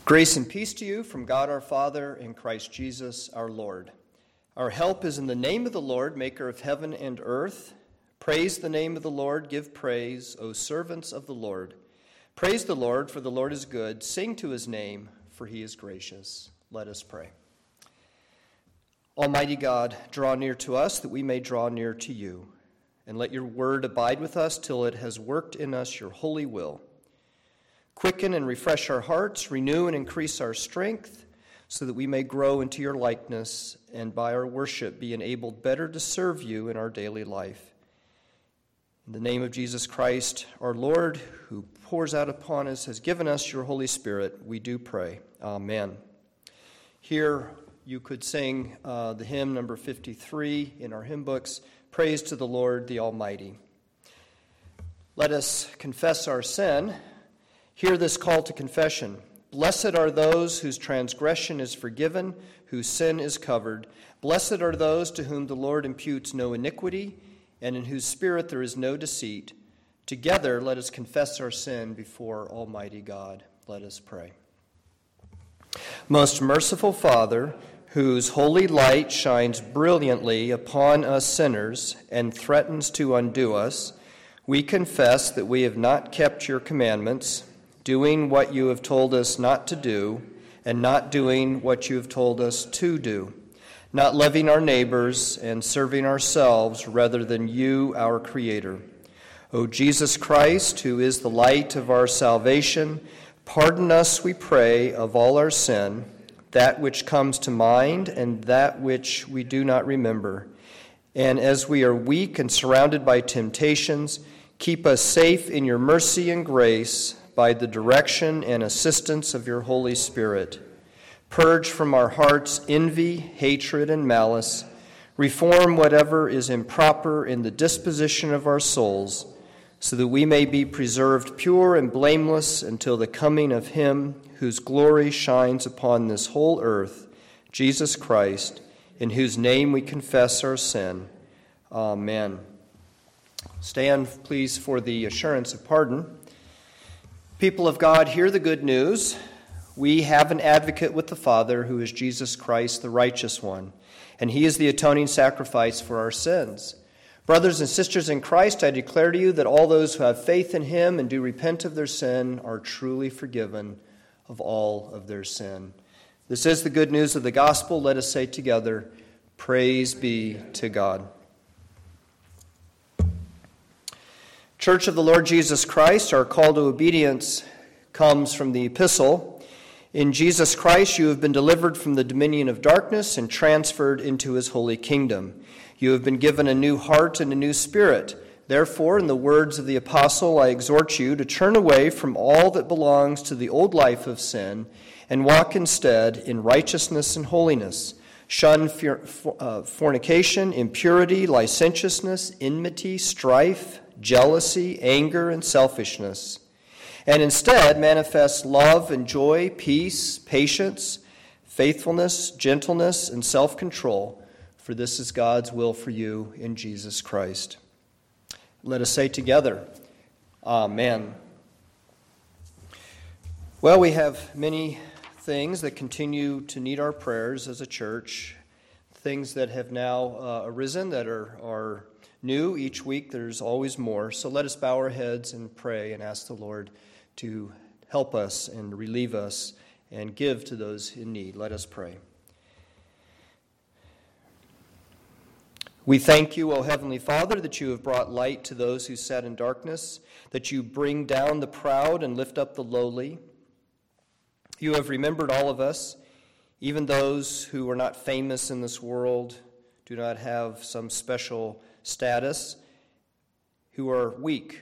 Grace and peace to you from God our Father and Christ Jesus our Lord. Our help is in the name of the Lord, maker of heaven and earth. Praise the name of the Lord, give praise, O servants of the Lord. Praise the Lord, for the Lord is good. Sing to his name, for he is gracious. Let us pray. Almighty God, draw near to us that we may draw near to you, and let your word abide with us till it has worked in us your holy will. Quicken and refresh our hearts, renew and increase our strength, so that we may grow into your likeness and by our worship be enabled better to serve you in our daily life. In the name of Jesus Christ, our Lord, who pours out upon us, has given us your Holy Spirit, we do pray. Amen. Here you could sing the hymn number 53 in our hymn books, Praise to the Lord the Almighty. Let us confess our sin. Hear this call to confession. Blessed are those whose transgression is forgiven, whose sin is covered. Blessed are those to whom the Lord imputes no iniquity, and in whose spirit there is no deceit. Together let us confess our sin before Almighty God. Let us pray. Most merciful Father, whose holy light shines brilliantly upon us sinners and threatens to undo us, we confess that we have not kept your commandments, doing what you have told us not to do, and not doing what you have told us to do, not loving our neighbors and serving ourselves rather than you, our Creator. O Jesus Christ, who is the light of our salvation, pardon us, we pray, of all our sin, that which comes to mind and that which we do not remember. And as we are weak and surrounded by temptations, keep us safe in your mercy and grace, by the direction and assistance of your Holy Spirit. Purge from our hearts envy, hatred, and malice. Reform whatever is improper in the disposition of our souls, so that we may be preserved pure and blameless until the coming of him whose glory shines upon this whole earth, Jesus Christ, in whose name we confess our sin. Amen. Stand, please, for the assurance of pardon. People of God, hear the good news. We have an advocate with the Father who is Jesus Christ, the righteous one, and he is the atoning sacrifice for our sins. Brothers and sisters in Christ, I declare to you that all those who have faith in him and do repent of their sin are truly forgiven of all of their sin. This is the good news of the gospel. Let us say together, praise be to God. Church of the Lord Jesus Christ, our call to obedience comes from the epistle. In Jesus Christ you have been delivered from the dominion of darkness and transferred into his holy kingdom. You have been given a new heart and a new spirit. Therefore, in the words of the apostle, I exhort you to turn away from all that belongs to the old life of sin and walk instead in righteousness and holiness. Shun fornication, impurity, licentiousness, enmity, strife, jealousy, anger, and selfishness, and instead manifest love and joy, peace, patience, faithfulness, gentleness, and self-control, for this is God's will for you in Jesus Christ. Let us say together, Amen. Well, we have many things that continue to need our prayers as a church, things that have now arisen that are new. Each week there's always more. So let us bow our heads and pray and ask the Lord to help us and relieve us and give to those in need. Let us pray. We thank you, O Heavenly Father, that you have brought light to those who sat in darkness, that you bring down the proud and lift up the lowly. You have remembered all of us, even those who are not famous in this world, do not have some special status, who are weak.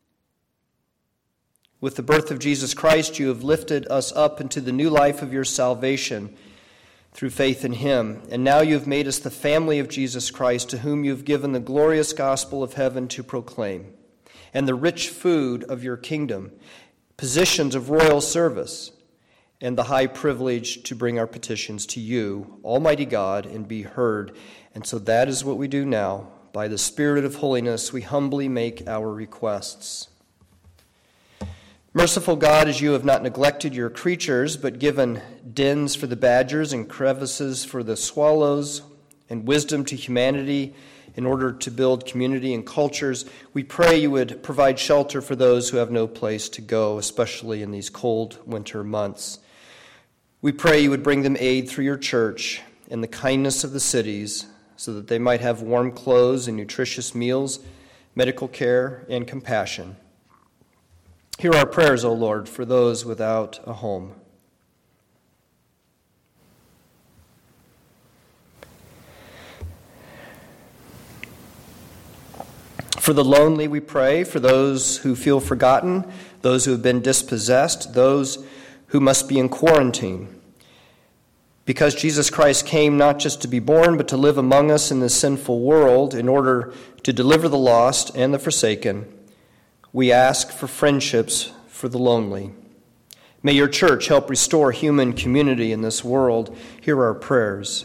With the birth of Jesus Christ, you have lifted us up into the new life of your salvation through faith in him. And now you have made us the family of Jesus Christ, to whom you have given the glorious gospel of heaven to proclaim, and the rich food of your kingdom, positions of royal service, and the high privilege to bring our petitions to you, Almighty God, and be heard. And so that is what we do now. By the Spirit of holiness, we humbly make our requests. Merciful God, as you have not neglected your creatures, but given dens for the badgers and crevices for the swallows, and wisdom to humanity in order to build community and cultures, we pray you would provide shelter for those who have no place to go, especially in these cold winter months. We pray you would bring them aid through your church and the kindness of the cities, so that they might have warm clothes and nutritious meals, medical care, and compassion. Hear our prayers, O Lord, for those without a home. For the lonely we pray, for those who feel forgotten, those who have been dispossessed, those who must be in quarantine. Because Jesus Christ came not just to be born, but to live among us in this sinful world in order to deliver the lost and the forsaken, we ask for friendships for the lonely. May your church help restore human community in this world. Hear our prayers.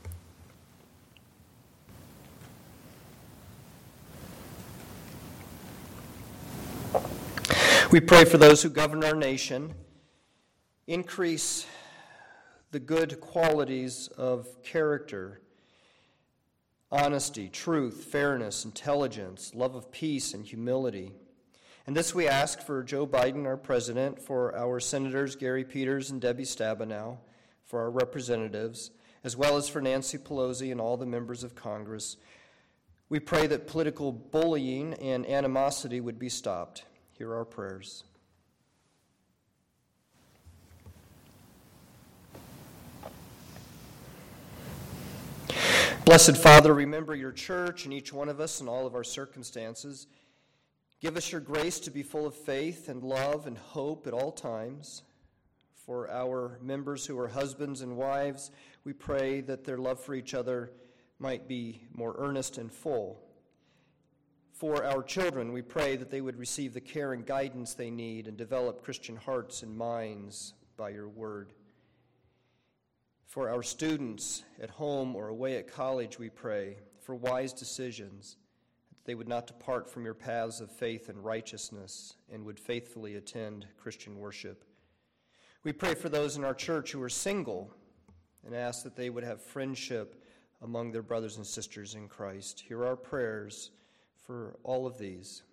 We pray for those who govern our nation. Increase the good qualities of character, honesty, truth, fairness, intelligence, love of peace, and humility. And this we ask for Joe Biden, our president, for our senators, Gary Peters and Debbie Stabenow, for our representatives, as well as for Nancy Pelosi and all the members of Congress. We pray that political bullying and animosity would be stopped. Hear our prayers. Blessed Father, remember your church and each one of us in all of our circumstances. Give us your grace to be full of faith and love and hope at all times. For our members who are husbands and wives, we pray that their love for each other might be more earnest and full. For our children, we pray that they would receive the care and guidance they need and develop Christian hearts and minds by your word. For our students at home or away at college, we pray for wise decisions, that they would not depart from your paths of faith and righteousness and would faithfully attend Christian worship. We pray for those in our church who are single and ask that they would have friendship among their brothers and sisters in Christ. Hear our prayers for all of these.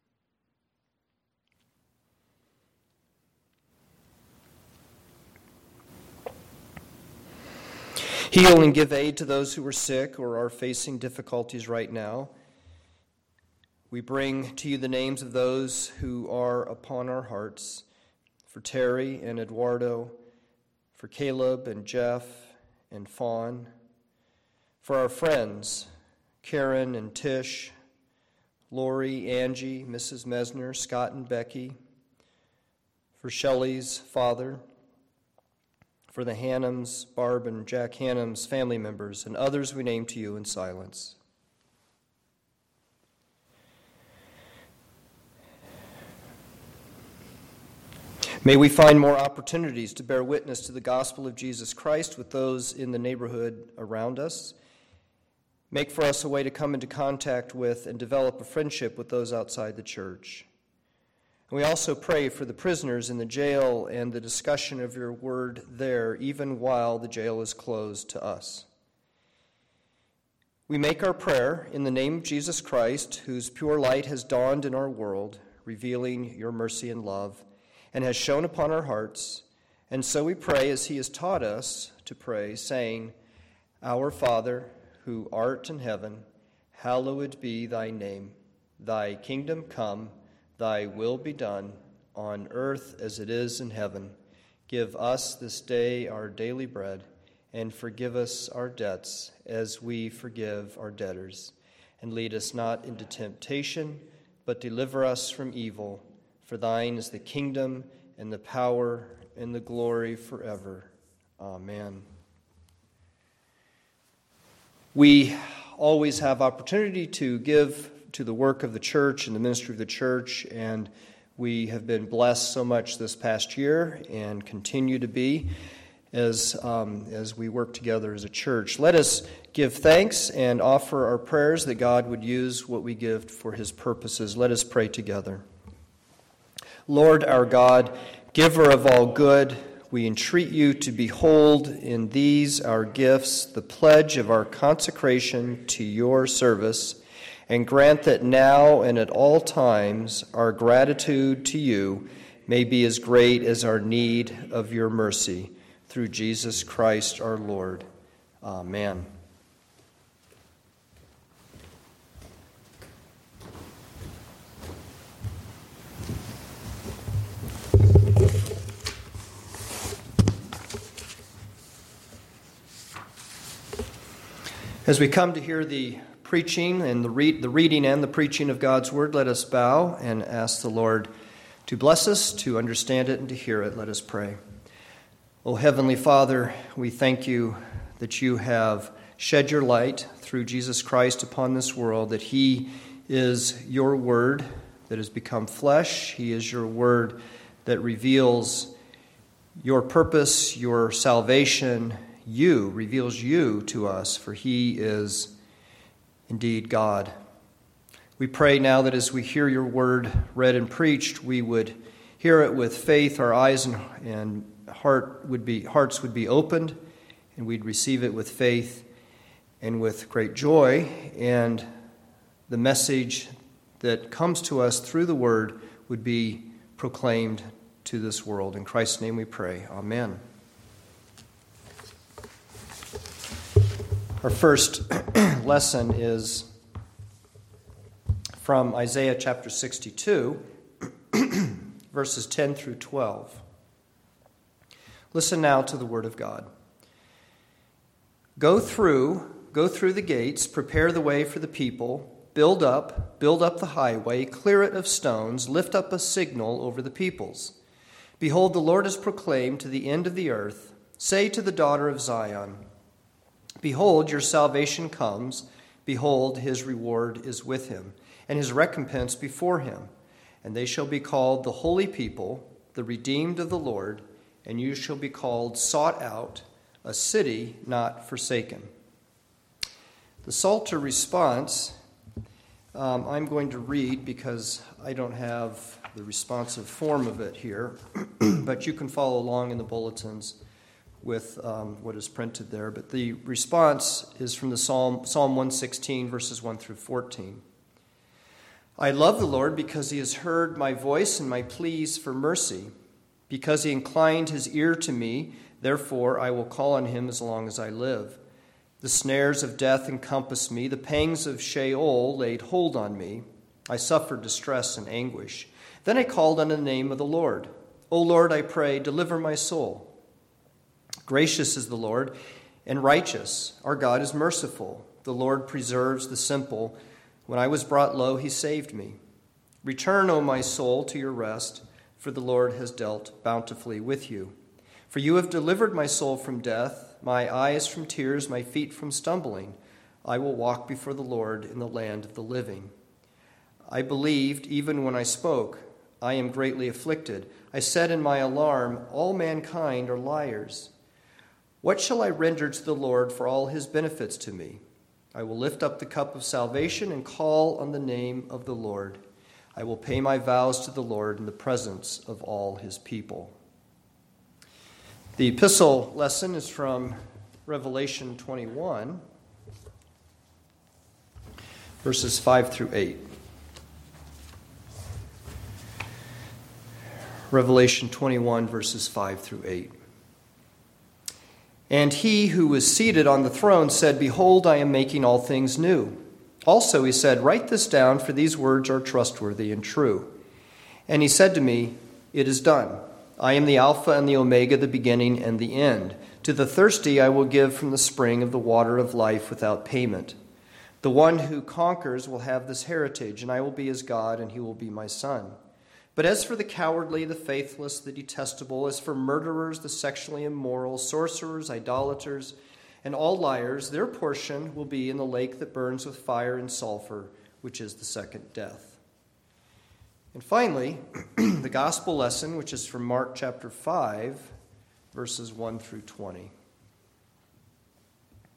Heal and give aid to those who are sick or are facing difficulties right now. We bring to you the names of those who are upon our hearts, for Terry and Eduardo, for Caleb and Jeff and Fawn, for our friends, Karen and Tish, Lori, Angie, Mrs. Mesner, Scott and Becky, for Shelley's father, for the Hannums, Barb and Jack Hannums, family members, and others we name to you in silence. May we find more opportunities to bear witness to the gospel of Jesus Christ with those in the neighborhood around us. Make for us a way to come into contact with and develop a friendship with those outside the church. And we also pray for the prisoners in the jail and the discussion of your word there, even while the jail is closed to us. We make our prayer in the name of Jesus Christ, whose pure light has dawned in our world, revealing your mercy and love, and has shone upon our hearts. And so we pray as he has taught us to pray, saying, Our Father, who art in heaven, hallowed be thy name. Thy kingdom come, thy will be done, on earth as it is in heaven. Give us this day our daily bread, and forgive us our debts as we forgive our debtors. And lead us not into temptation, but deliver us from evil. For thine is the kingdom, and the power, and the glory forever. Amen. We always have opportunity to give to the work of the church and the ministry of the church, and we have been blessed so much this past year and continue to be as we work together as a church. Let us give thanks and offer our prayers that God would use what we give for his purposes. Let us pray together. Lord our God, giver of all good, we entreat you to behold in these our gifts the pledge of our consecration to your service, and grant that now and at all times our gratitude to you may be as great as our need of your mercy. Through Jesus Christ our Lord. Amen. As we come to hear the preaching and the reading and the preaching of God's word, let us bow and ask the Lord to bless us, to understand it, and to hear it. Let us pray. O Heavenly Father, we thank you that you have shed your light through Jesus Christ upon this world, that he is your word that has become flesh. He is your word that reveals your purpose, your salvation, reveals you to us, for he is indeed God. We pray now that as we hear your word read and preached, we would hear it with faith, our eyes and hearts would be opened, and we'd receive it with faith and with great joy, and the message that comes to us through the word would be proclaimed to this world. In Christ's name we pray. Amen. Our first lesson is from Isaiah chapter 62, verses 10 through 12. Listen now to the word of God. Go through the gates, prepare the way for the people, build up the highway, clear it of stones, lift up a signal over the peoples. Behold, the Lord is proclaimed to the end of the earth. Say to the daughter of Zion, behold, your salvation comes. Behold, his reward is with him, and his recompense before him. And they shall be called the holy people, the redeemed of the Lord, and you shall be called sought out, a city not forsaken. The Psalter response, I'm going to read because I don't have the responsive form of it here, but you can follow along in the bulletins with what is printed there. But the response is from the Psalm 116, verses 1 through 14. I love the Lord because he has heard my voice and my pleas for mercy. Because he inclined his ear to me, therefore I will call on him as long as I live. The snares of death encompassed me. The pangs of Sheol laid hold on me. I suffered distress and anguish. Then I called on the name of the Lord. O Lord, I pray, deliver my soul. Gracious is the Lord, and righteous. Our God is merciful. The Lord preserves the simple. When I was brought low, he saved me. Return, O my soul, to your rest, for the Lord has dealt bountifully with you. For you have delivered my soul from death, my eyes from tears, my feet from stumbling. I will walk before the Lord in the land of the living. I believed even when I spoke. I am greatly afflicted. I said in my alarm, all mankind are liars. What shall I render to the Lord for all his benefits to me? I will lift up the cup of salvation and call on the name of the Lord. I will pay my vows to the Lord in the presence of all his people. The epistle lesson is from Revelation 21, verses 5 through 8. Revelation 21, verses 5 through 8. And he who was seated on the throne said, behold, I am making all things new. Also he said, write this down, for these words are trustworthy and true. And he said to me, it is done. I am the Alpha and the Omega, the beginning and the end. To the thirsty I will give from the spring of the water of life without payment. The one who conquers will have this heritage, and I will be his God, and he will be my son. But as for the cowardly, the faithless, the detestable, as for murderers, the sexually immoral, sorcerers, idolaters, and all liars, their portion will be in the lake that burns with fire and sulfur, which is the second death. And finally, the gospel lesson, which is from Mark chapter 5, verses 1 through 20.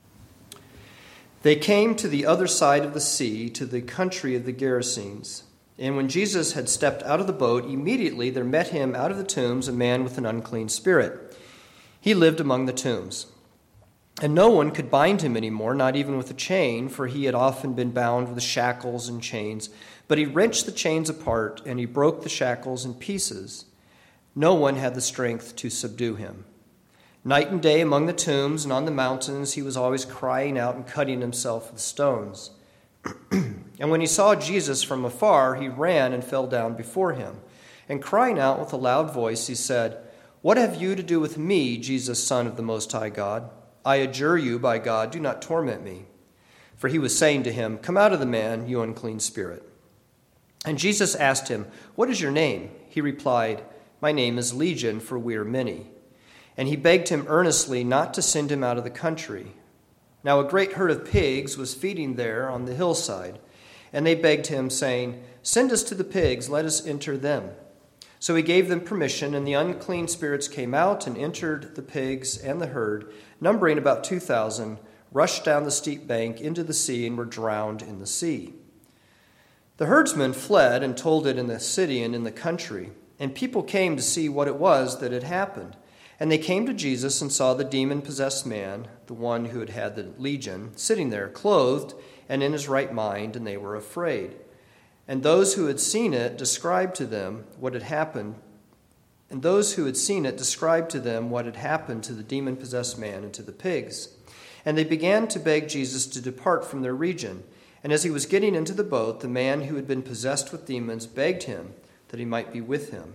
They came to the other side of the sea, to the country of the Gerasenes. And when Jesus had stepped out of the boat, immediately there met him out of the tombs a man with an unclean spirit. He lived among the tombs. And no one could bind him anymore, not even with a chain, for he had often been bound with shackles and chains. But he wrenched the chains apart, and he broke the shackles in pieces. No one had the strength to subdue him. Night and day among the tombs and on the mountains, he was always crying out and cutting himself with stones. And when he saw Jesus from afar, he ran and fell down before him. And crying out with a loud voice, he said, "What have you to do with me, Jesus, Son of the Most High God? I adjure you by God, do not torment me." For he was saying to him, "Come out of the man, you unclean spirit." And Jesus asked him, "What is your name?" He replied, "My name is Legion, for we are many." And he begged him earnestly not to send him out of the country. Now a great herd of pigs was feeding there on the hillside. And they begged him, saying, "Send us to the pigs, let us enter them." So he gave them permission, and the unclean spirits came out and entered the pigs and the herd, numbering about 2,000, rushed down the steep bank into the sea and were drowned in the sea. The herdsmen fled and told it in the city and in the country, and people came to see what it was that had happened. And they came to Jesus and saw the demon-possessed man, the one who had had the legion, sitting there, clothed and in his right mind, and they were afraid. And those who had seen it described to them what had happened. And those who had seen it described to them what had happened to the demon-possessed man and to the pigs. And they began to beg Jesus to depart from their region. And as he was getting into the boat, the man who had been possessed with demons begged him that he might be with him.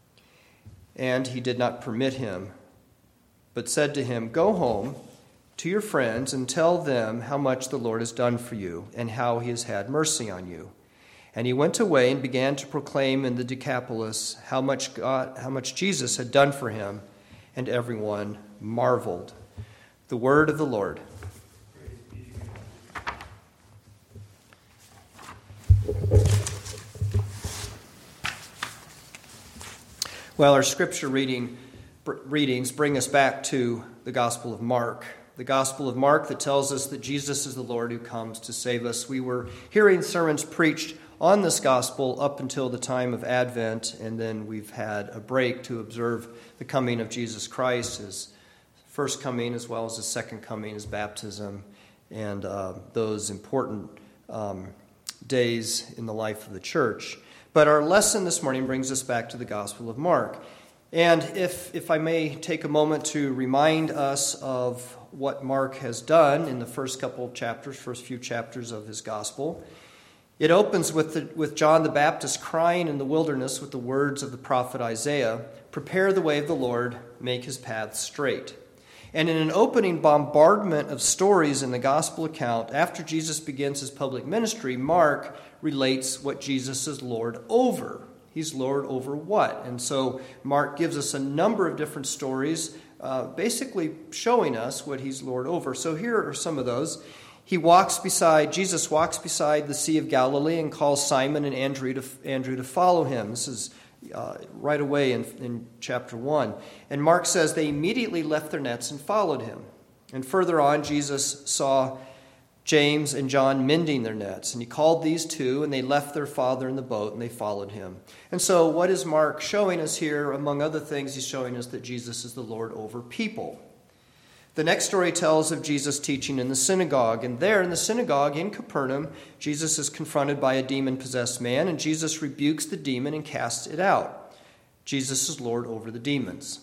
And he did not permit him, but said to him, "Go home to your friends and tell them how much the Lord has done for you and how he has had mercy on you." And he went away and began to proclaim in the Decapolis how much Jesus had done for him, and everyone marveled. The word of the Lord. Well, our scripture readings bring us back to the Gospel of Mark. The Gospel of Mark that tells us that Jesus is the Lord who comes to save us. We were hearing sermons preached on this gospel up until the time of Advent, and then we've had a break to observe the coming of Jesus Christ, his first coming as well as his second coming, his baptism, and those important days in the life of the church. But our lesson this morning brings us back to the Gospel of Mark. And if I may take a moment to remind us of what Mark has done in the first few chapters of his gospel. It opens with John the Baptist crying in the wilderness with the words of the prophet Isaiah, "Prepare the way of the Lord, make his paths straight." And in an opening bombardment of stories in the gospel account, after Jesus begins his public ministry, Mark relates what Jesus is Lord over. He's Lord over what? And so Mark gives us a number of different stories, basically showing us what he's Lord over. So here are some of those. Jesus walks beside the Sea of Galilee and calls Simon and Andrew to follow him. This is right away in chapter 1. And Mark says they immediately left their nets and followed him. And further on, Jesus saw James and John mending their nets. And he called these two, and they left their father in the boat, and they followed him. And so what is Mark showing us here? Among other things, he's showing us that Jesus is the Lord over people. The next story tells of Jesus teaching in the synagogue. And there in the synagogue in Capernaum, Jesus is confronted by a demon-possessed man, and Jesus rebukes the demon and casts it out. Jesus is Lord over the demons.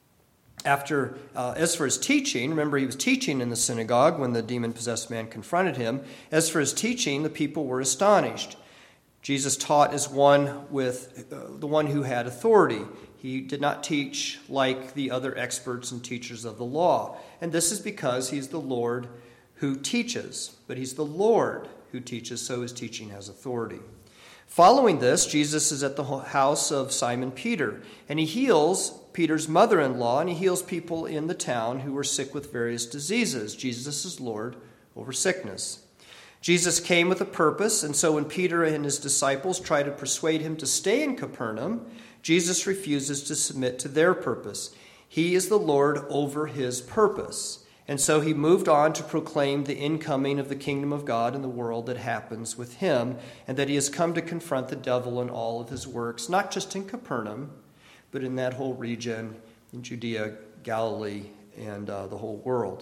As for his teaching, remember he was teaching in the synagogue when the demon-possessed man confronted him. As for his teaching, the people were astonished. Jesus taught as the one who had authority. He did not teach like the other experts and teachers of the law. And this is because he's the Lord who teaches. But he's the Lord who teaches, so his teaching has authority. Following this, Jesus is at the house of Simon Peter, and he heals Peter's mother-in-law, and he heals people in the town who were sick with various diseases. Jesus is Lord over sickness. Jesus came with a purpose, and so when Peter and his disciples try to persuade him to stay in Capernaum, Jesus refuses to submit to their purpose. He is the Lord over his purpose. And so he moved on to proclaim the incoming of the kingdom of God in the world that happens with him, and that he has come to confront the devil in all of his works, not just in Capernaum, but in that whole region, in Judea, Galilee, and the whole world.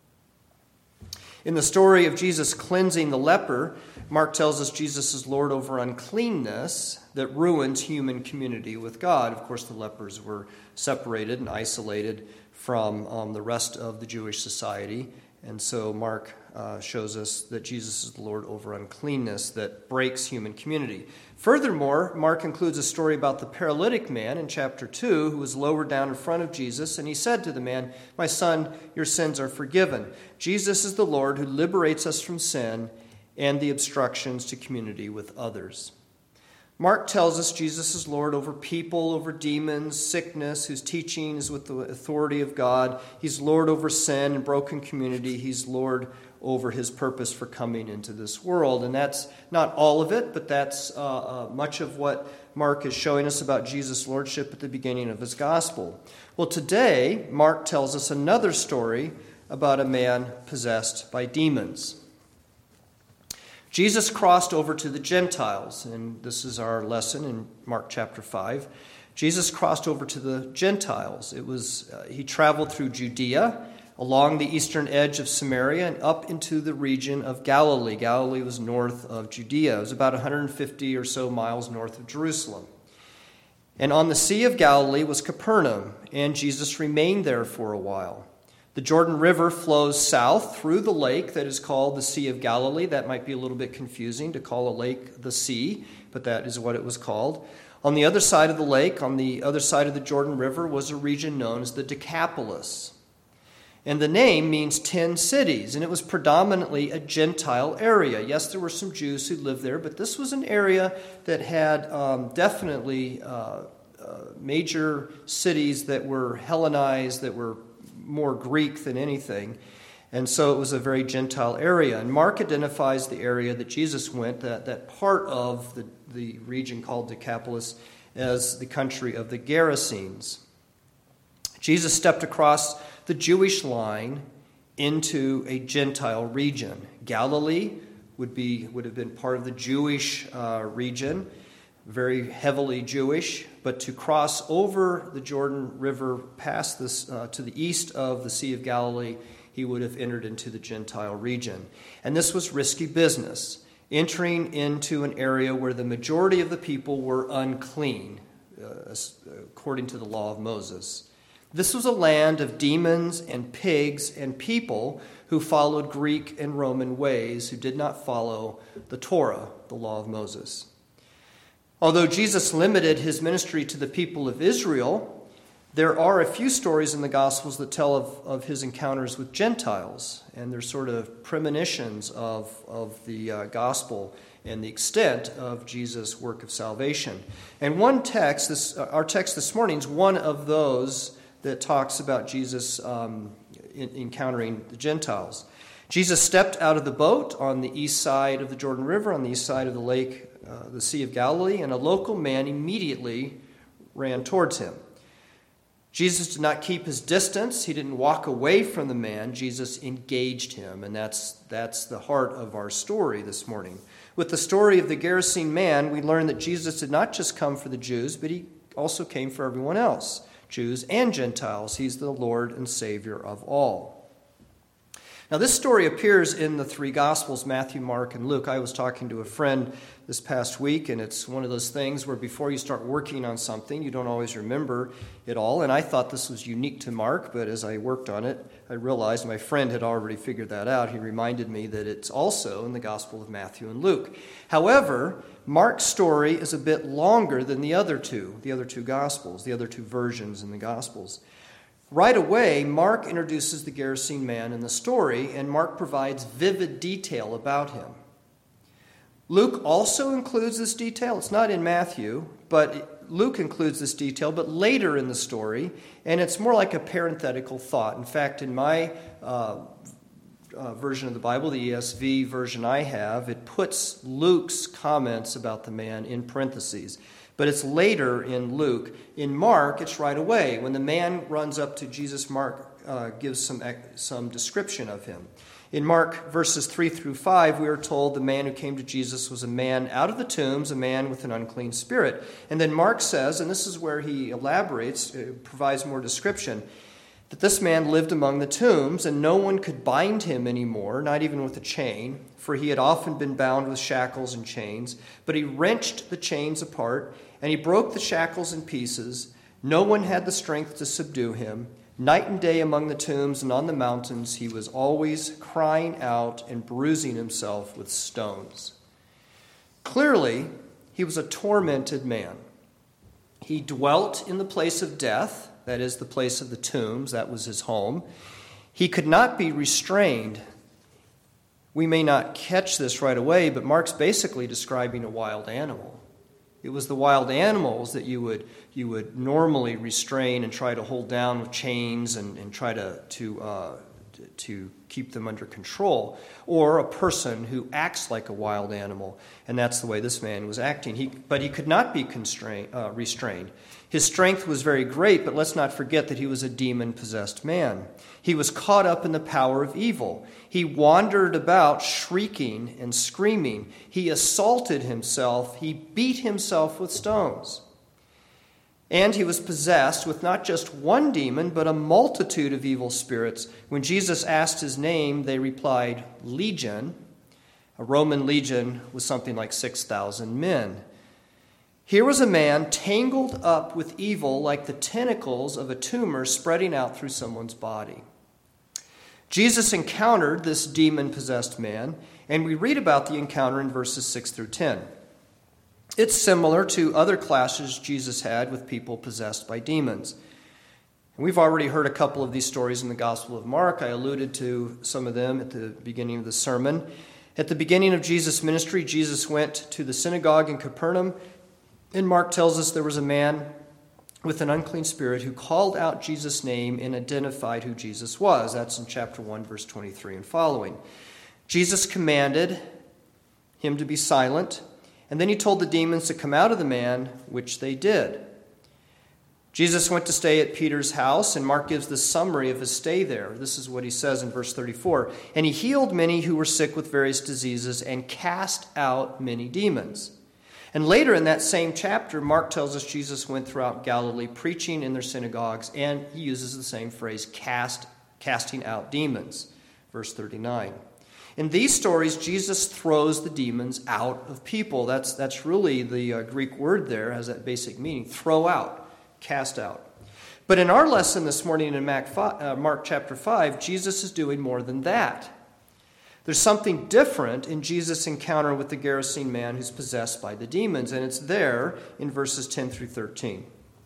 In the story of Jesus cleansing the leper, Mark tells us Jesus is Lord over uncleanness that ruins human community with God. Of course, the lepers were separated and isolated from the rest of the Jewish society. And so Mark shows us that Jesus is the Lord over uncleanness that breaks human community. Furthermore, Mark includes a story about the paralytic man in chapter 2 who was lowered down in front of Jesus, and he said to the man, "My son, your sins are forgiven." Jesus is the Lord who liberates us from sin and the obstructions to community with others. Mark tells us Jesus is Lord over people, over demons, sickness, whose teaching is with the authority of God. He's Lord over sin and broken community. He's Lord over his purpose for coming into this world. And that's not all of it, but that's much of what Mark is showing us about Jesus' lordship at the beginning of his gospel. Well, today, Mark tells us another story about a man possessed by demons. Jesus crossed over to the Gentiles, and this is our lesson in Mark chapter 5. Jesus crossed over to the Gentiles. He traveled through Judea, along the eastern edge of Samaria, and up into the region of Galilee. Galilee was north of Judea. It was about 150 or so miles north of Jerusalem. And on the Sea of Galilee was Capernaum, and Jesus remained there for a while. The Jordan River flows south through the lake that is called the Sea of Galilee. That might be a little bit confusing to call a lake the sea, but that is what it was called. On the other side of the lake, on the other side of the Jordan River, was a region known as the Decapolis. And the name means 10 cities, and it was predominantly a Gentile area. Yes, there were some Jews who lived there, but this was an area that had definitely major cities that were Hellenized, that were more Greek than anything. And so it was a very Gentile area. And Mark identifies the area that Jesus went, that part of the region called Decapolis, as the country of the Gerasenes. Jesus stepped across the Jewish line into a Gentile region. Galilee would have been part of the Jewish region, very heavily Jewish, but to cross over the Jordan River past this to the east of the Sea of Galilee, he would have entered into the Gentile region. And this was risky business, entering into an area where the majority of the people were unclean, according to the law of Moses. This was a land of demons and pigs and people who followed Greek and Roman ways, who did not follow the Torah, the law of Moses. Although Jesus limited his ministry to the people of Israel, there are a few stories in the Gospels that tell of his encounters with Gentiles, and they're sort of premonitions of the gospel and the extent of Jesus' work of salvation. And one text, our text this morning, is one of those that talks about Jesus encountering the Gentiles. Jesus stepped out of the boat on the east side of the Jordan River, on the east side of the lake, the Sea of Galilee, and a local man immediately ran towards him. Jesus did not keep his distance. He didn't walk away from the man. Jesus engaged him, and that's the heart of our story this morning. With the story of the Gerasene man, we learn that Jesus did not just come for the Jews, but he also came for everyone else, Jews and Gentiles. He's the Lord and Savior of all. Now, this story appears in the three Gospels, Matthew, Mark, and Luke. I was talking to a friend this past week, and it's one of those things where before you start working on something, you don't always remember it all. And I thought this was unique to Mark, but as I worked on it, I realized my friend had already figured that out. He reminded me that it's also in the Gospel of Matthew and Luke. However, Mark's story is a bit longer than the other two Gospels, the other two versions in the Gospels. Right away, Mark introduces the Gerasene man in the story, and Mark provides vivid detail about him. Luke also includes this detail. It's not in Matthew, but Luke includes this detail, but later in the story, and it's more like a parenthetical thought. In fact, in my version of the Bible, the ESV version I have, it puts Luke's comments about the man in parentheses. but it's later in Luke. In Mark, it's right away. When the man runs up to Jesus, Mark gives some description of him. In Mark verses 3 through 5, we are told the man who came to Jesus was a man out of the tombs, a man with an unclean spirit. And then Mark says, and this is where he elaborates, provides more description, that this man lived among the tombs, and no one could bind him anymore, not even with a chain, for he had often been bound with shackles and chains. But he wrenched the chains apart, and he broke the shackles in pieces. No one had the strength to subdue him. Night and day among the tombs and on the mountains, he was always crying out and bruising himself with stones. Clearly, he was a tormented man. He dwelt in the place of death, that is, the place of the tombs. That was his home. He could not be restrained. We may not catch this right away, but Mark's basically describing a wild animal. It was the wild animals that you would normally restrain and try to hold down with chains and try to keep them under control, or a person who acts like a wild animal, and that's the way this man was acting. But he could not be restrained. His strength was very great, but let's not forget that he was a demon-possessed man. He was caught up in the power of evil. He wandered about shrieking and screaming. He assaulted himself. He beat himself with stones. And he was possessed with not just one demon, but a multitude of evil spirits. When Jesus asked his name, they replied, Legion. A Roman legion was something like 6,000 men. Here was a man tangled up with evil like the tentacles of a tumor spreading out through someone's body. Jesus encountered this demon-possessed man, and we read about the encounter in verses 6 through 10. It's similar to other clashes Jesus had with people possessed by demons. And we've already heard a couple of these stories in the Gospel of Mark. I alluded to some of them at the beginning of the sermon. At the beginning of Jesus' ministry, Jesus went to the synagogue in Capernaum, and Mark tells us there was a man with an unclean spirit who called out Jesus' name and identified who Jesus was. That's in chapter 1, verse 23 and following. Jesus commanded him to be silent, and then he told the demons to come out of the man, which they did. Jesus went to stay at Peter's house, and Mark gives the summary of his stay there. This is what he says in verse 34. And he healed many who were sick with various diseases and cast out many demons. And later in that same chapter, Mark tells us Jesus went throughout Galilee preaching in their synagogues, and he uses the same phrase, casting out demons. Verse 39. In these stories, Jesus throws the demons out of people. That's really the Greek word there, has that basic meaning. Throw out, cast out. But in our lesson this morning in Mark chapter 5, Jesus is doing more than that. There's something different in Jesus' encounter with the Gerasene man who's possessed by the demons, and it's there in verses 10 through 13.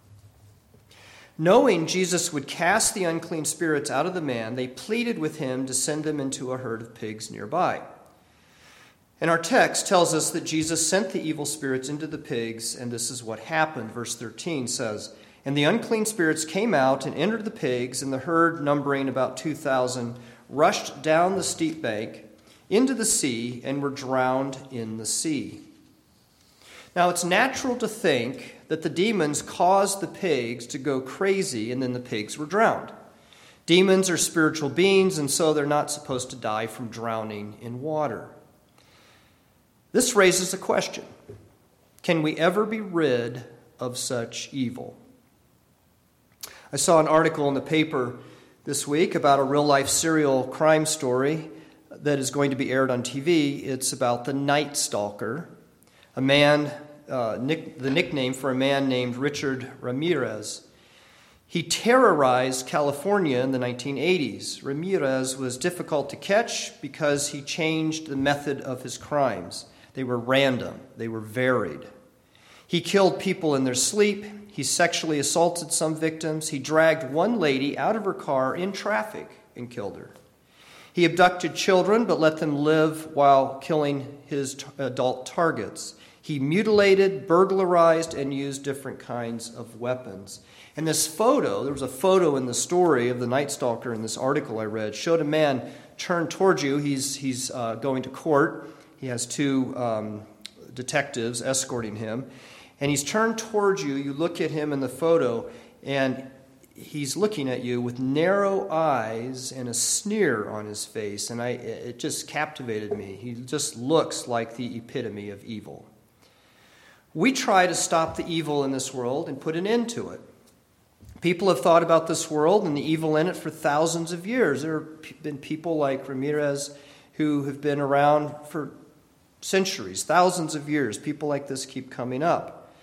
Knowing Jesus would cast the unclean spirits out of the man, they pleaded with him to send them into a herd of pigs nearby. And our text tells us that Jesus sent the evil spirits into the pigs, and this is what happened. Verse 13 says, And the unclean spirits came out and entered the pigs, and the herd, numbering about 2,000, rushed down the steep bank into the sea and were drowned in the sea. Now, it's natural to think that the demons caused the pigs to go crazy and then the pigs were drowned. Demons are spiritual beings, and so they're not supposed to die from drowning in water. This raises a question. Can we ever be rid of such evil? I saw an article in the paper this week about a real-life serial crime story that is going to be aired on TV. It's about the Night Stalker, a man, the nickname for a man named Richard Ramirez. He terrorized California in the 1980s. Ramirez was difficult to catch because he changed the method of his crimes. They were random. They were varied. He killed people in their sleep. He sexually assaulted some victims. He dragged one lady out of her car in traffic and killed her. He abducted children but let them live while killing his adult targets. He mutilated, burglarized, and used different kinds of weapons. And this photo, there was a photo in the story of the Night Stalker in this article I read, showed a man turn towards you. He's going to court. He has two detectives escorting him. And he's turned towards you. You look at him in the photo, and he's looking at you with narrow eyes and a sneer on his face. And it just captivated me. He just looks like the epitome of evil. We try to stop the evil in this world and put an end to it. People have thought about this world and the evil in it for thousands of years. There have been people like Ramirez who have been around for centuries, thousands of years. People like this keep coming up.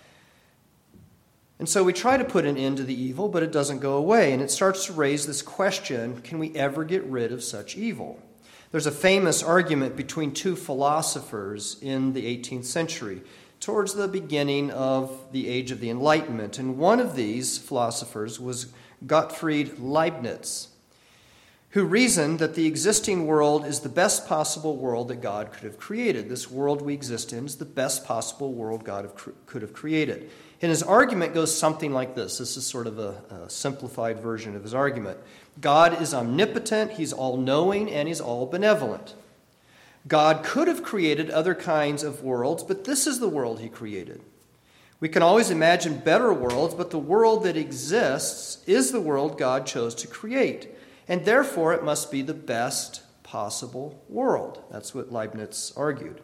And so we try to put an end to the evil, but it doesn't go away. And it starts to raise this question, can we ever get rid of such evil? There's a famous argument between two philosophers in the 18th century, towards the beginning of the age of the Enlightenment. And one of these philosophers was Gottfried Leibniz, who reasoned that the existing world is the best possible world that God could have created. This world we exist in is the best possible world God could have created. And his argument goes something like this. This is sort of a simplified version of his argument. God is omnipotent, he's all-knowing, and he's all-benevolent. God could have created other kinds of worlds, but this is the world he created. We can always imagine better worlds, but the world that exists is the world God chose to create. And therefore, it must be the best possible world. That's what Leibniz argued.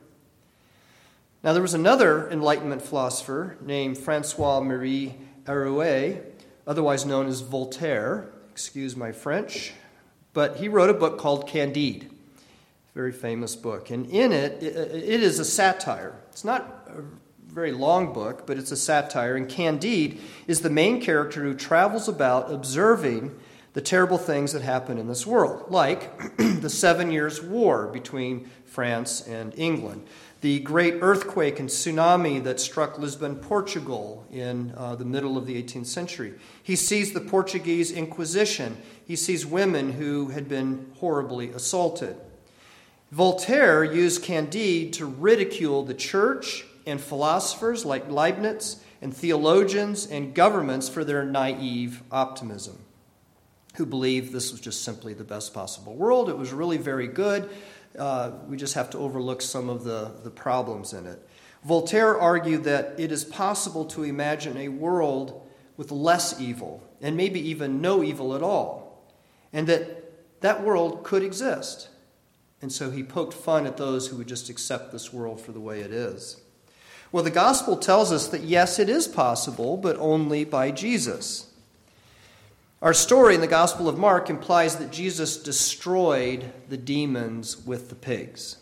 Now, there was another Enlightenment philosopher named François-Marie Arouet, otherwise known as Voltaire. Excuse my French. But he wrote a book called Candide. Very famous book. And in it is a satire. It's not a very long book, but it's a satire. And Candide is the main character who travels about observing the terrible things that happen in this world, like the 7 Years' War between France and England, the great earthquake and tsunami that struck Lisbon, Portugal in the middle of the 18th century. He sees the Portuguese Inquisition. He sees women who had been horribly assaulted. Voltaire used Candide to ridicule the church and philosophers like Leibniz and theologians and governments for their naive optimism, who believed this was just simply the best possible world. It was really very good. We just have to overlook some of the problems in it. Voltaire argued that it is possible to imagine a world with less evil, and maybe even no evil at all, and that world could exist. And so he poked fun at those who would just accept this world for the way it is. Well, the gospel tells us that yes, it is possible, but only by Jesus. Our story in the Gospel of Mark implies that Jesus destroyed the demons with the pigs.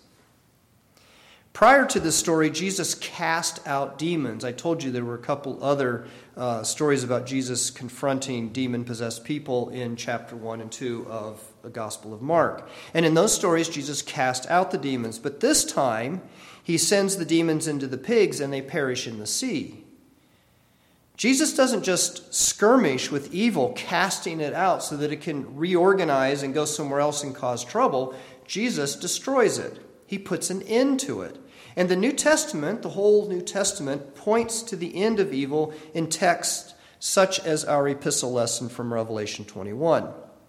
Prior to this story, Jesus cast out demons. I told you there were a couple other stories about Jesus confronting demon-possessed people in chapter 1 and 2 of the Gospel of Mark. And in those stories, Jesus cast out the demons. But this time, he sends the demons into the pigs and they perish in the sea. Jesus doesn't just skirmish with evil, casting it out so that it can reorganize and go somewhere else and cause trouble. Jesus destroys it. He puts an end to it. And the New Testament, the whole New Testament, points to the end of evil in texts such as our epistle lesson from Revelation 21.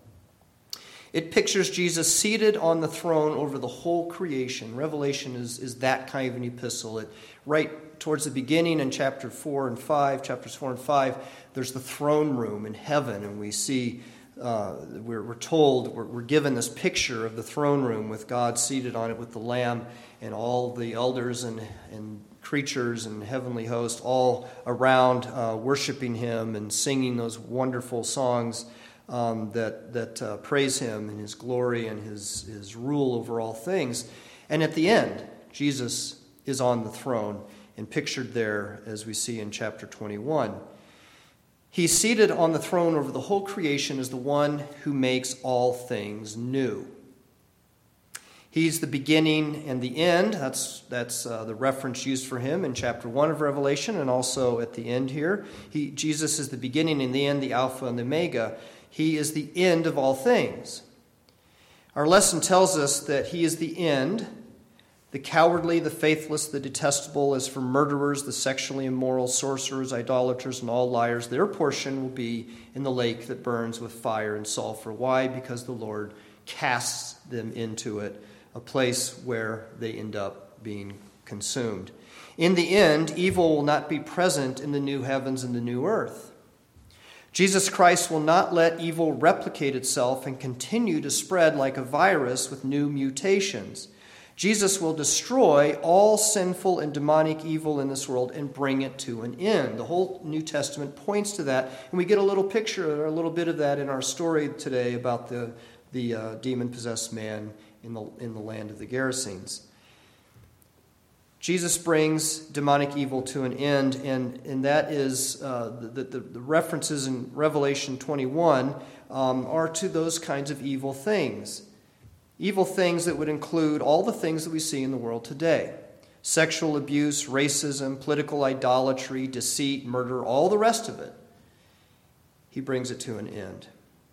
It pictures Jesus seated on the throne over the whole creation. Revelation is that kind of an epistle. Right towards the beginning in chapters 4 and 5, there's the throne room in heaven, and we see, we're given this picture of the throne room with God seated on it with the Lamb and all the elders and creatures and heavenly hosts all around worshiping him and singing those wonderful songs that praise him and his glory and his rule over all things. And at the end, Jesus is on the throne and pictured there as we see in chapter 21. He's seated on the throne over the whole creation as the one who makes all things new. He's the beginning and the end. That's the reference used for him in chapter 1 of Revelation and also at the end here. Jesus is the beginning and the end, the Alpha and the Omega. He is the end of all things. Our lesson tells us that he is the end. The cowardly, the faithless, the detestable, as for murderers, the sexually immoral, sorcerers, idolaters, and all liars, their portion will be in the lake that burns with fire and sulfur. Why? Because the Lord casts them into it, a place where they end up being consumed. In the end, evil will not be present in the new heavens and the new earth. Jesus Christ will not let evil replicate itself and continue to spread like a virus with new mutations. Jesus will destroy all sinful and demonic evil in this world and bring it to an end. The whole New Testament points to that, and we get a little picture, or a little bit of that in our story today about the demon-possessed man in the land of the Gerasenes. Jesus brings demonic evil to an end, and that is the references in Revelation 21 are to those kinds of evil things. Evil things that would include all the things that we see in the world today. Sexual abuse, racism, political idolatry, deceit, murder, all the rest of it. He brings it to an end.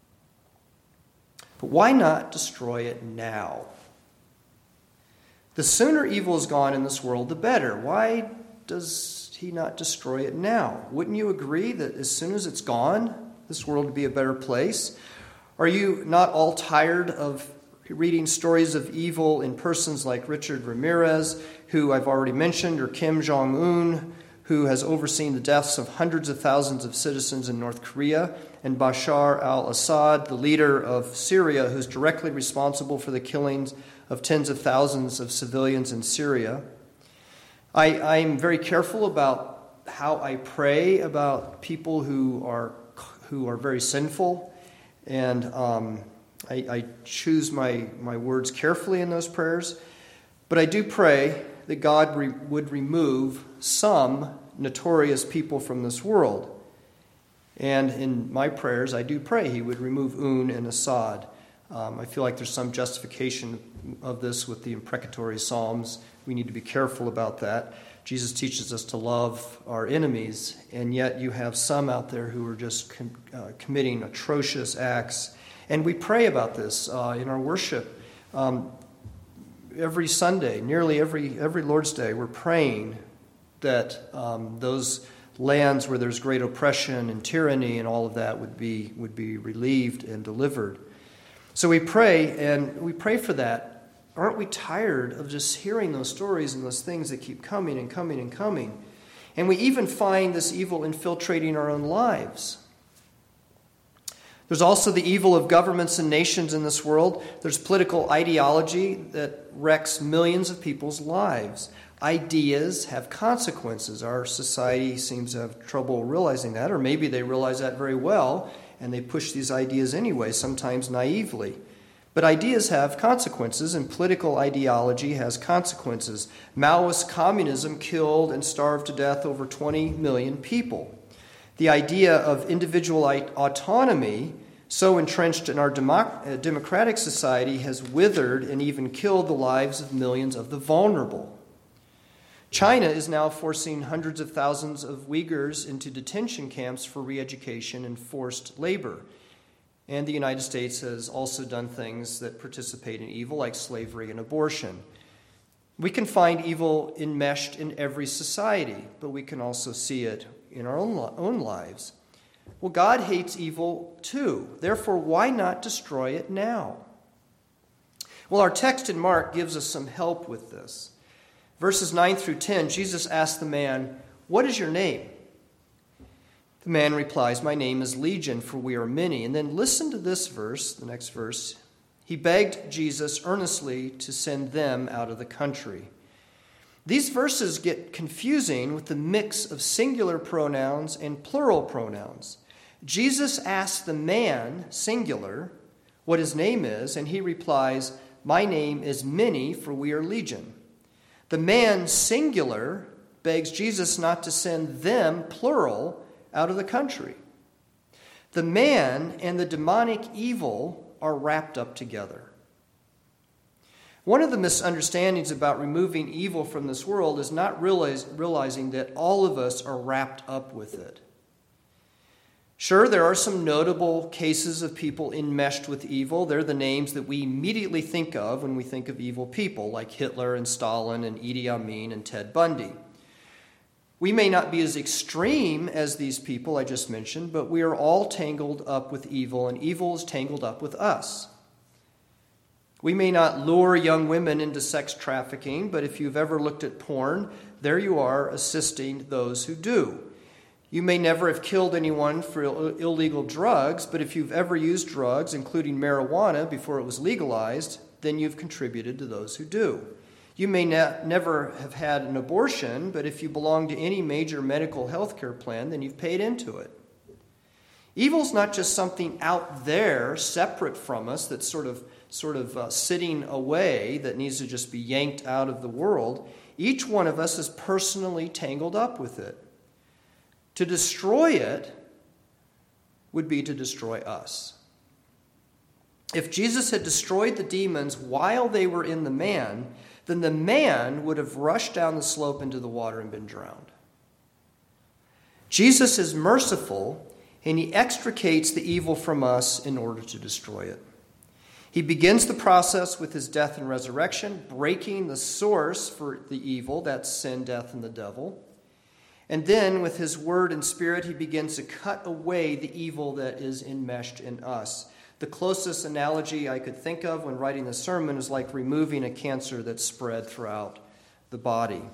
But why not destroy it now? The sooner evil is gone in this world, the better. Why does he not destroy it now? Wouldn't you agree that as soon as it's gone, this world would be a better place? Are you not all tired of reading stories of evil in persons like Richard Ramirez, who I've already mentioned, or Kim Jong-un, who has overseen the deaths of hundreds of thousands of citizens in North Korea, and Bashar al-Assad, the leader of Syria, who's directly responsible for the killings of tens of thousands of civilians in Syria? I'm very careful about how I pray about people who are very sinful, and I choose my words carefully in those prayers. But I do pray that God would remove some notorious people from this world. And in my prayers, I do pray he would remove Un and Assad. I feel like there's some justification of this with the imprecatory psalms. We need to be careful about that. Jesus teaches us to love our enemies, and yet you have some out there who are just committing atrocious acts. And we pray about this in our worship. Every Sunday, nearly every Lord's Day, we're praying that those lands where there's great oppression and tyranny and all of that would be relieved and delivered. So we pray, and we pray for that. Aren't we tired of just hearing those stories and those things that keep coming and coming and coming? And we even find this evil infiltrating our own lives. There's also the evil of governments and nations in this world. There's political ideology that wrecks millions of people's lives. Ideas have consequences. Our society seems to have trouble realizing that, or maybe they realize that very well, and they push these ideas anyway, sometimes naively. But ideas have consequences, and political ideology has consequences. Maoist communism killed and starved to death over 20 million people. The idea of individual autonomy, so entrenched in our democratic society, has withered and even killed the lives of millions of the vulnerable. China is now forcing hundreds of thousands of Uyghurs into detention camps for re-education and forced labor. And the United States has also done things that participate in evil, like slavery and abortion. We can find evil enmeshed in every society, but we can also see it in our own lives. Well, God hates evil too. Therefore, why not destroy it now? Well, our text in Mark gives us some help with this. Verses 9 through 10, Jesus asked the man, "What is your name?" The man replies, "My name is Legion, for we are many." And then listen to this verse, the next verse. He begged Jesus earnestly to send them out of the country. These verses get confusing with the mix of singular pronouns and plural pronouns. Jesus asks the man, singular, what his name is, and he replies, "My name is many, for we are legion." The man, singular, begs Jesus not to send them, plural, out of the country. The man and the demonic evil are wrapped up together. One of the misunderstandings about removing evil from this world is not realizing that all of us are wrapped up with it. Sure, there are some notable cases of people enmeshed with evil. They're the names that we immediately think of when we think of evil people, like Hitler and Stalin and Idi Amin and Ted Bundy. We may not be as extreme as these people I just mentioned, but we are all tangled up with evil, and evil is tangled up with us. We may not lure young women into sex trafficking, but if you've ever looked at porn, there you are assisting those who do. You may never have killed anyone for illegal drugs, but if you've ever used drugs, including marijuana, before it was legalized, then you've contributed to those who do. You may never have had an abortion, but if you belong to any major medical health care plan, then you've paid into it. Evil's not just something out there, separate from us, that's sort of sitting away, that needs to just be yanked out of the world. Each one of us is personally tangled up with it. To destroy it would be to destroy us. If Jesus had destroyed the demons while they were in the man, then the man would have rushed down the slope into the water and been drowned. Jesus is merciful, and he extricates the evil from us in order to destroy it. He begins the process with his death and resurrection, breaking the source for the evil, that's sin, death, and the devil. And then with his word and spirit, he begins to cut away the evil that is enmeshed in us. The closest analogy I could think of when writing the sermon is like removing a cancer that's spread throughout the body.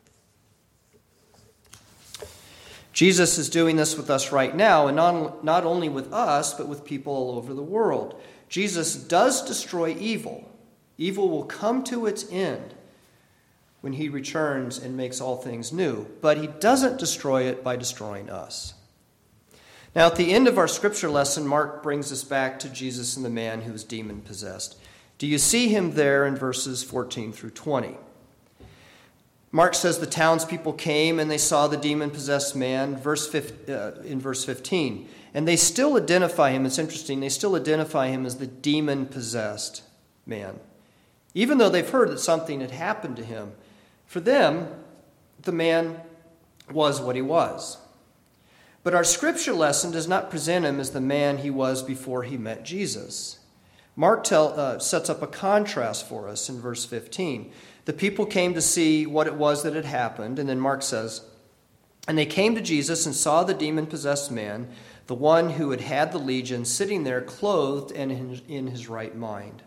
Jesus is doing this with us right now, and not only with us, but with people all over the world. Jesus does destroy evil. Evil will come to its end when he returns and makes all things new, but he doesn't destroy it by destroying us. Now, at the end of our scripture lesson, Mark brings us back to Jesus and the man who was demon-possessed. Do you see him there in verses 14 through 20? Mark says the townspeople came and they saw the demon-possessed man, in verse 15. And they still identify him, it's interesting, they still identify him as the demon-possessed man. Even though they've heard that something had happened to him. For them, the man was what he was. But our scripture lesson does not present him as the man he was before he met Jesus. Mark sets up a contrast for us in verse 15. The people came to see what it was that had happened, and then Mark says, and they came to Jesus and saw the demon-possessed man, the one who had had the legion, sitting there clothed and in his right mind.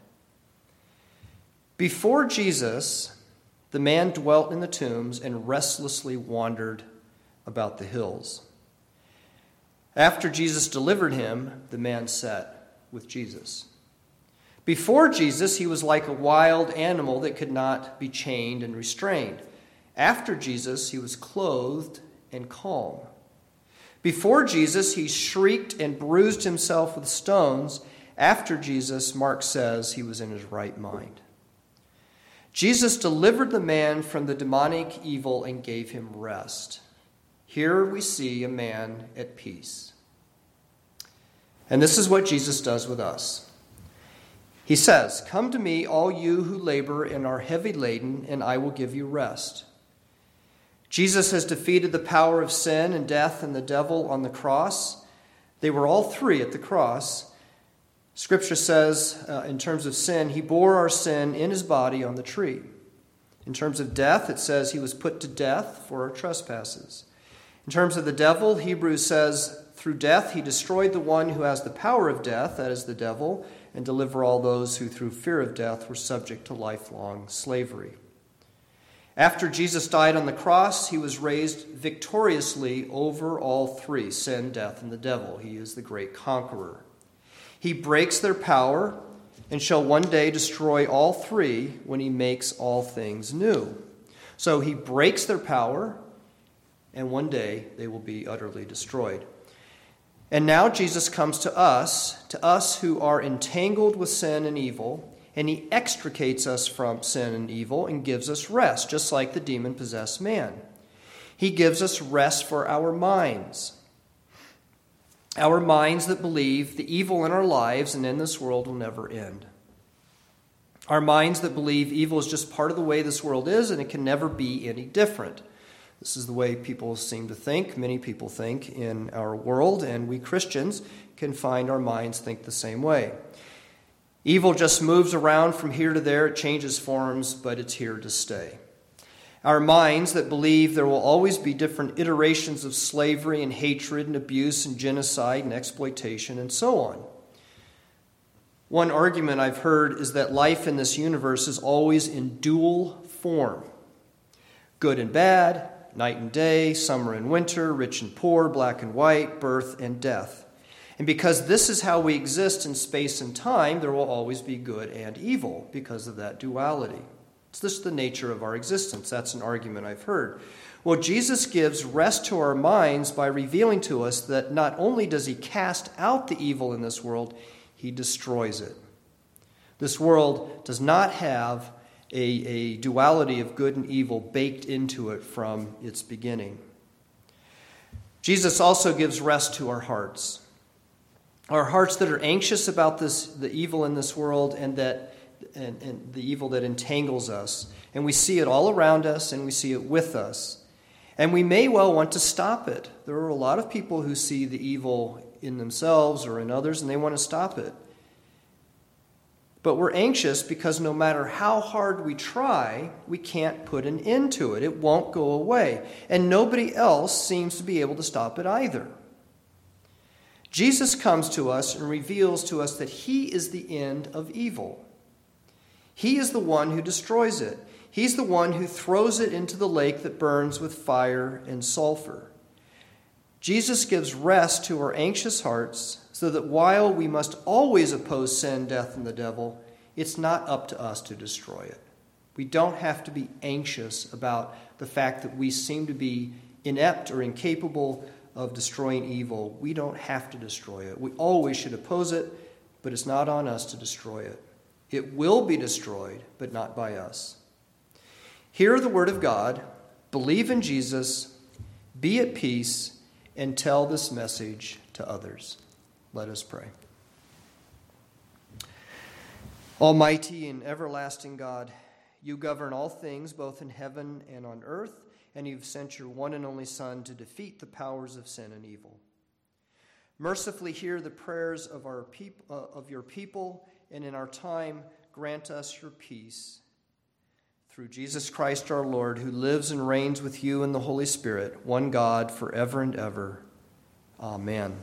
Before Jesus, the man dwelt in the tombs and restlessly wandered about the hills. After Jesus delivered him, the man sat with Jesus. Before Jesus, he was like a wild animal that could not be chained and restrained. After Jesus, he was clothed and calm. Before Jesus, he shrieked and bruised himself with stones. After Jesus, Mark says he was in his right mind. Jesus delivered the man from the demonic evil and gave him rest. Here we see a man at peace. And this is what Jesus does with us. He says, "Come to me, all you who labor and are heavy laden, and I will give you rest." Jesus has defeated the power of sin and death and the devil on the cross. They were all three at the cross. Scripture says, in terms of sin, he bore our sin in his body on the tree. In terms of death, it says he was put to death for our trespasses. In terms of the devil, Hebrews says, through death he destroyed the one who has the power of death, that is the devil, and deliver all those who through fear of death were subject to lifelong slavery. After Jesus died on the cross, he was raised victoriously over all three, sin, death, and the devil. He is the great conqueror. He breaks their power and shall one day destroy all three when he makes all things new. So he breaks their power, and one day they will be utterly destroyed. And now Jesus comes to us who are entangled with sin and evil, and he extricates us from sin and evil and gives us rest, just like the demon-possessed man. He gives us rest for our minds. Our minds that believe the evil in our lives and in this world will never end. Our minds that believe evil is just part of the way this world is and it can never be any different. This is the way people seem to think. Many people think in our world, and we Christians can find our minds think the same way. Evil just moves around from here to there. It changes forms, but it's here to stay. Our minds that believe there will always be different iterations of slavery and hatred and abuse and genocide and exploitation and so on. One argument I've heard is that life in this universe is always in dual form. good and bad, night and day, summer and winter, rich and poor, black and white, birth and death. And because this is how we exist in space and time, there will always be good and evil because of that duality. It's just the nature of our existence. That's an argument I've heard. Well, Jesus gives rest to our minds by revealing to us that not only does he cast out the evil in this world, he destroys it. This world does not have a duality of good and evil baked into it from its beginning. Jesus also gives rest to our hearts. Our hearts that are anxious about the evil in this world and the evil that entangles us. And we see it all around us and we see it with us. And we may well want to stop it. There are a lot of people who see the evil in themselves or in others and they want to stop it. But we're anxious because no matter how hard we try, we can't put an end to it. It won't go away. And nobody else seems to be able to stop it either. Jesus comes to us and reveals to us that he is the end of evil. He is the one who destroys it. He's the one who throws it into the lake that burns with fire and sulfur. Jesus gives rest to our anxious hearts so that while we must always oppose sin, death, and the devil, it's not up to us to destroy it. We don't have to be anxious about the fact that we seem to be inept or incapable of destroying evil. We don't have to destroy it. We always should oppose it, but it's not on us to destroy it. It will be destroyed, but not by us. Hear the word of God, believe in Jesus, be at peace, and tell this message to others. Let us pray. Almighty and everlasting God, you govern all things both in heaven and on earth, and you've sent your one and only Son to defeat the powers of sin and evil. Mercifully hear the prayers of your people, and in our time grant us your peace. Through Jesus Christ our Lord, who lives and reigns with you in the Holy Spirit, one God, forever and ever. Amen.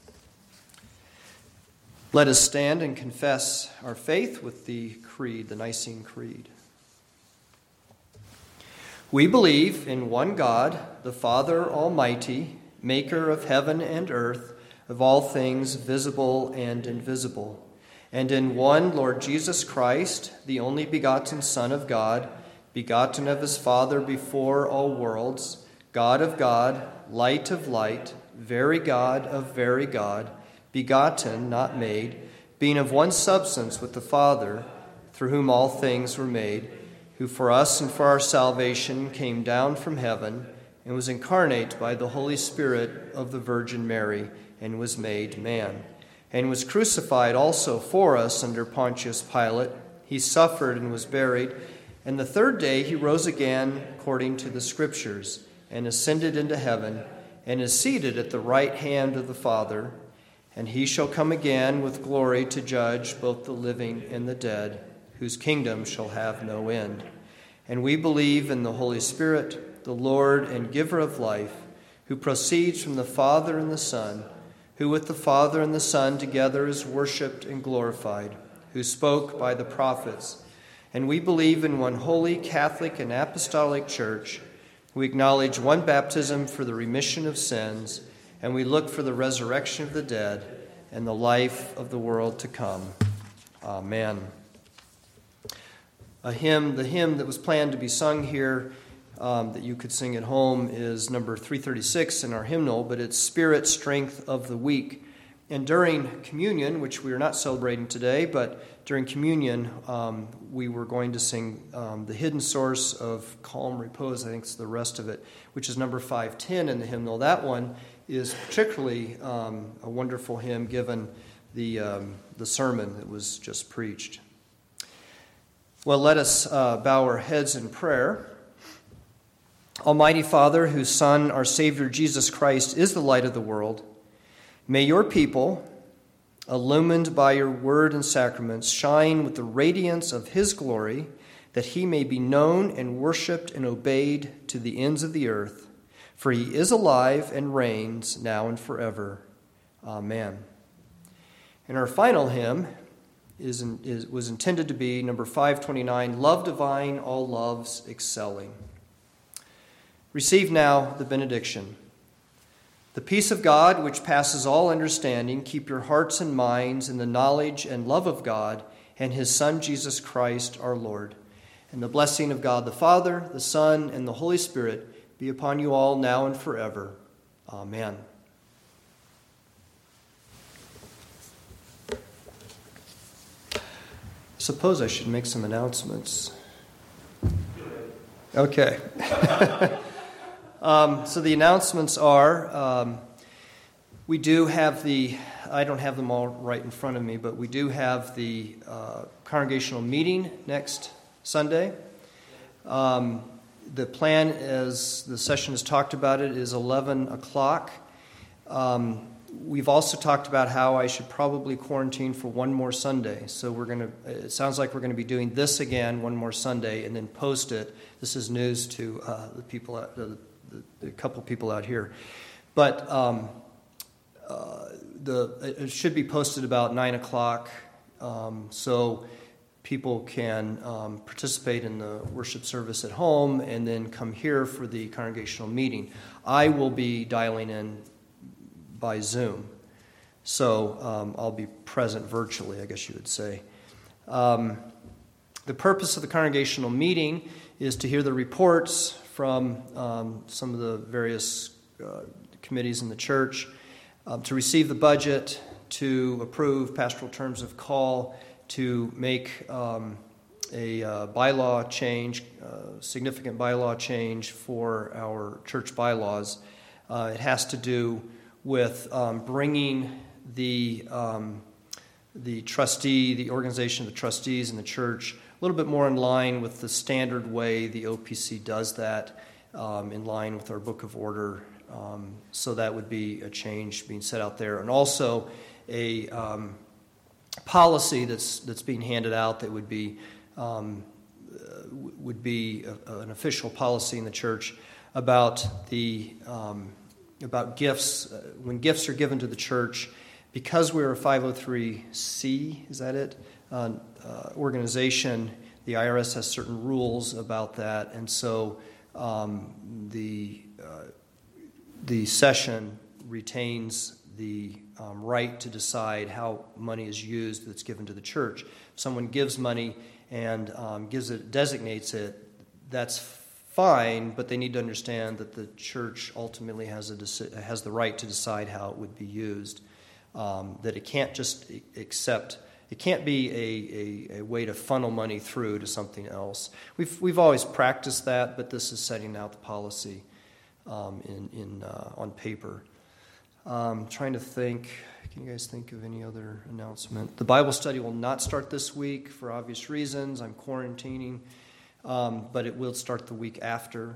Let us stand and confess our faith with the Creed, the Nicene Creed. We believe in one God, the Father Almighty, maker of heaven and earth, of all things visible and invisible, and in one Lord Jesus Christ, the only begotten Son of God, begotten of his Father before all worlds, God of God, light of light, very God of very God, begotten, not made, being of one substance with the Father, through whom all things were made, who for us and for our salvation came down from heaven and was incarnate by the Holy Spirit of the Virgin Mary and was made man, and was crucified also for us under Pontius Pilate. He suffered and was buried, and the third day he rose again according to the Scriptures, and ascended into heaven, and is seated at the right hand of the Father. And he shall come again with glory to judge both the living and the dead, whose kingdom shall have no end. And we believe in the Holy Spirit, the Lord and giver of life, who proceeds from the Father and the Son, who with the Father and the Son together is worshipped and glorified, who spoke by the prophets. And we believe in one holy, Catholic, and apostolic church. We acknowledge one baptism for the remission of sins, and we look for the resurrection of the dead and the life of the world to come. Amen. The hymn that was planned to be sung here, that you could sing at home, is number 336 in our hymnal, but it's Spirit, Strength of the Weak. And during communion, which we are not celebrating today, but during communion, we were going to sing the hidden source of calm repose, I think it's the rest of it, which is number 510 in the hymnal. That one is particularly a wonderful hymn given the sermon that was just preached. Well, let us bow our heads in prayer. Almighty Father, whose Son, our Savior Jesus Christ, is the light of the world, may your people, illumined by your word and sacraments, shine with the radiance of his glory, that he may be known and worshipped and obeyed to the ends of the earth. For he is alive and reigns now and forever. Amen. And our final hymn was intended to be number 529, Love Divine, All Loves Excelling. Receive now the benediction. The peace of God, which passes all understanding, keep your hearts and minds in the knowledge and love of God and his Son, Jesus Christ, our Lord. And the blessing of God the Father, the Son, and the Holy Spirit be upon you all now and forever. Amen. Suppose I should make some announcements. Okay. So the announcements are, we do have I don't have them all right in front of me, but we do have the congregational meeting next Sunday. The plan, as the session has talked about it, is 11 o'clock. We've also talked about how I should probably quarantine for one more Sunday. So it sounds like we're going to be doing this again one more Sunday and then post it. This is news to the people, the couple people out here. But it should be posted about 9 o'clock, so people can participate in the worship service at home and then come here for the congregational meeting. I will be dialing in by Zoom, so I'll be present virtually, I guess you would say. The purpose of the congregational meeting is to hear the reports from some of the various committees in the church, to receive the budget, to approve pastoral terms of call, to make a bylaw change, significant bylaw change for our church bylaws. It has to do with bringing the trustee, the organization of the trustees in the church, a little bit more in line with the standard way the OPC does that, in line with our Book of Order. So that would be a change being set out there, and also a policy that's being handed out that would be an official policy in the church about about gifts. When gifts are given to the church, because we're a 503c, is that it? Organization, the IRS has certain rules about that, and so the session retains the right to decide how money is used that's given to the church. If someone gives money and designates it, that's fine, but they need to understand that the church ultimately has the right to decide how it would be used. That it can't just accept. It can't be a way to funnel money through to something else. We've always practiced that, but this is setting out the policy on paper. Trying to think. Can you guys think of any other announcement? The Bible study will not start this week for obvious reasons. I'm quarantining, but it will start the week after.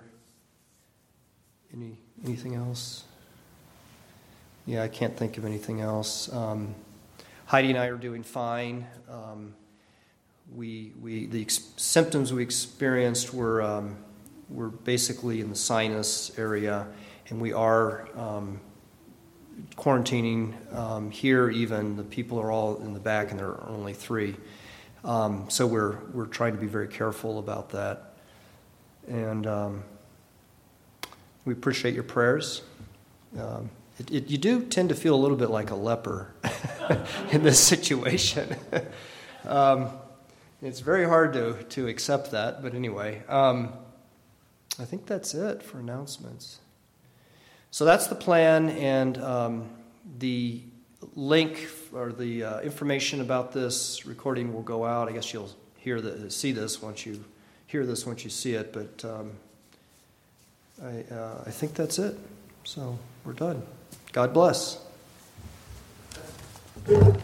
Anything else? Yeah, I can't think of anything else. Heidi and I are doing fine. The symptoms we experienced were basically in the sinus area, and we are quarantining here. Even the people are all in the back, and there are only 3. So we're trying to be very careful about that, and we appreciate your prayers. You do tend to feel a little bit like a leper in this situation. It's very hard to accept that, but anyway, I think that's it for announcements. So that's the plan, and the link or the information about this recording will go out. I guess you'll see this once you hear this, once you see it, but I think that's it. So we're done. God bless.